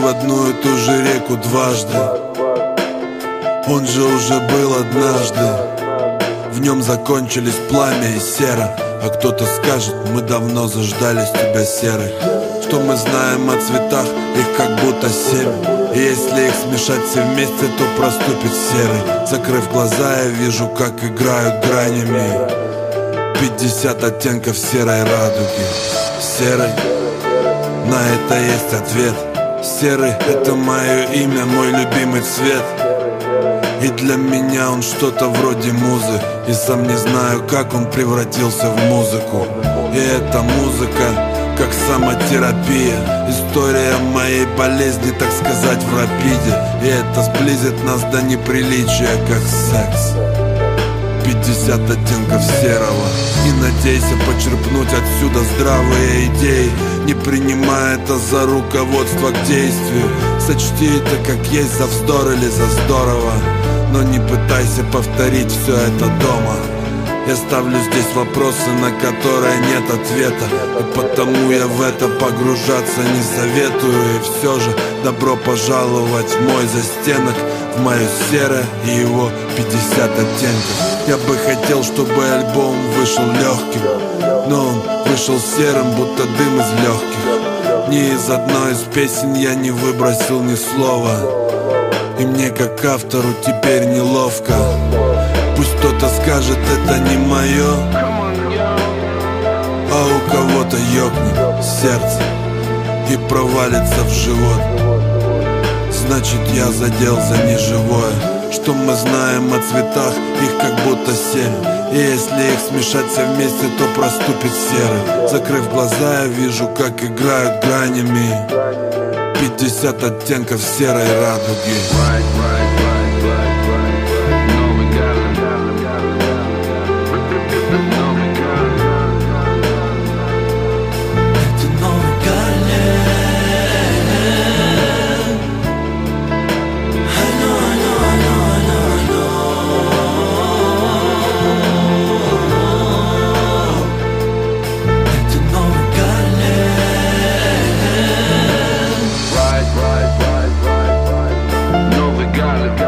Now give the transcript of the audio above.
в одну и ту же реку дважды. Он же уже был однажды. В нем закончились пламя и сера. А кто-то скажет, мы давно заждались тебя, серый. Что мы знаем о цветах, их как будто 7. И если их смешать все вместе, то проступит серый. Закрыв глаза, я вижу, как играют гранями 50 оттенков серой радуги. Серый, на это есть ответ. Серый — это мое имя, мой любимый цвет. И для меня он что-то вроде музы. И сам не знаю, как он превратился в музыку. И эта музыка, как самотерапия, история моей болезни, так сказать, в рапиде. И это сблизит нас до неприличия, как секс. 50 оттенков серого. И надейся почерпнуть отсюда здравые идеи, не принимая это за руководство к действию. Сочти это как есть за вздор или за здорово, но не пытайся повторить все это дома. Я ставлю здесь вопросы, на которые нет ответа, и потому я в это погружаться не советую. И все же добро пожаловать в мой застенок, в мое серое и его 50 оттенков. Я бы хотел, чтобы альбом вышел легким, но он вышел серым, будто дым из легких. Ни из одной из песен я не выбросил ни слова, и мне как автору теперь неловко. Пусть кто-то скажет, это не мое, а у кого-то ёкнет сердце и провалится в живот. Значит, я задел за неживое. Что мы знаем о цветах, их как будто 7. И если их смешать все вместе, то проступит серый. Закрыв глаза, я вижу, как играют гранями 50 оттенков серой радуги. Got it.